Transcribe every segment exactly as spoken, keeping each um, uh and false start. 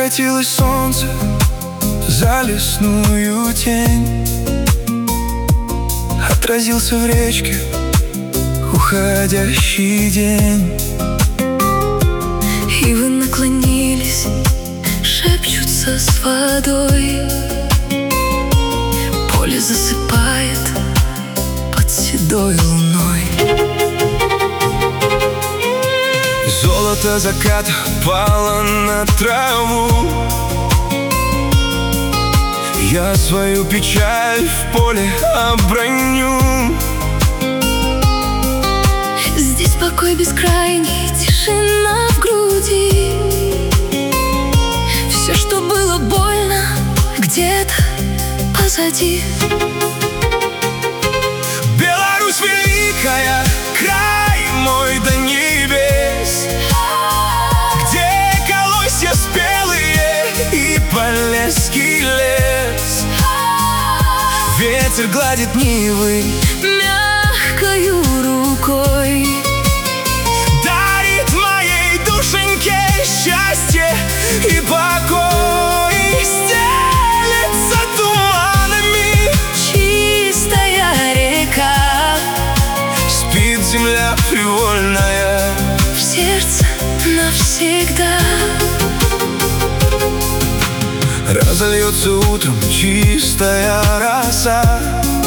Схватилось солнце за лесную тень, отразился в речке уходящий день. Ивы наклонились, шепчутся с водой. Поле засыпает под седой луной. Золото заката пало на траву. Я свою печаль в поле оброню. Здесь покой бескрайний, тишина в груди. Все, что было больно, где-то позади. Беларусь великая, край мой до небес, где колосья спелые и полесский лес. Ветер гладит нивы мягкою рукой, дарит моей душеньке счастье и покой. Стелется туманами чистая река, спит земля привольная, в сердце навсегда. Разольется утром чистая роса,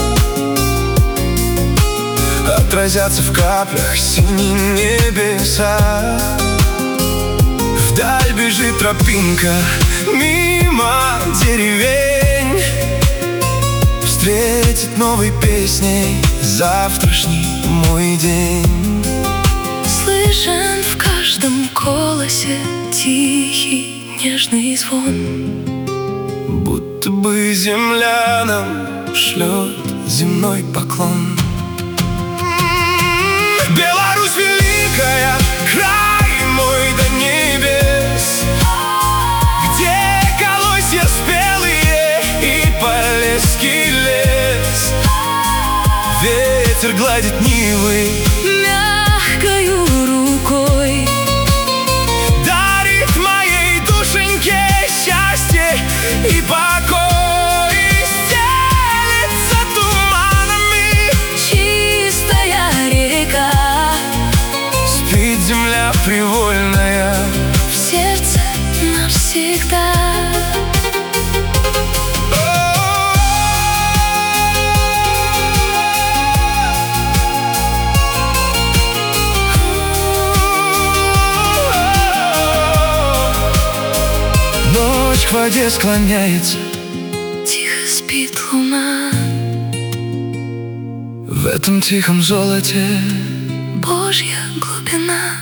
отразятся в каплях синие небеса. Вдаль бежит тропинка мимо деревень, встретит новой песней завтрашний мой день. Слышен в каждом голосе тихий нежный звон, будто бы земля нам шлет земной поклон. Беларусь великая, край мой до небес, где колосья спелые и полесский лес. Ветер гладит нивы мягкою рукой, дарит моей душеньке счастье и покой. Стелется туманами чистая река, спит земля привольная, в сердце навсегда. Ночь к воде склоняется, Тихо спит луна, в этом тихом золоте Божья глубина.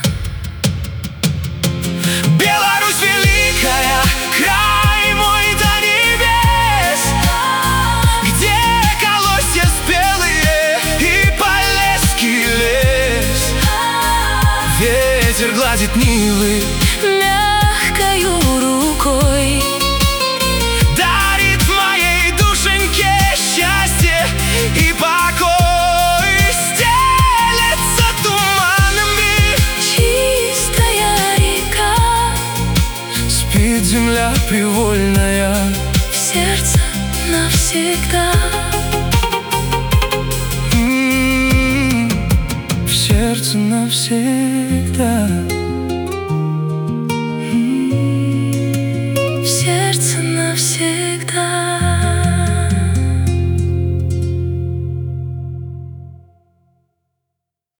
Беларусь великая, край мой до небес, где колосья спелые и полесский лес. Ветер гладит нивы Мягкою рукой, дарит моей душеньке счастье и покой. Стелется туманами чистая река, спит земля привольная, в сердце навсегда. М-м-м, в сердце навсегда.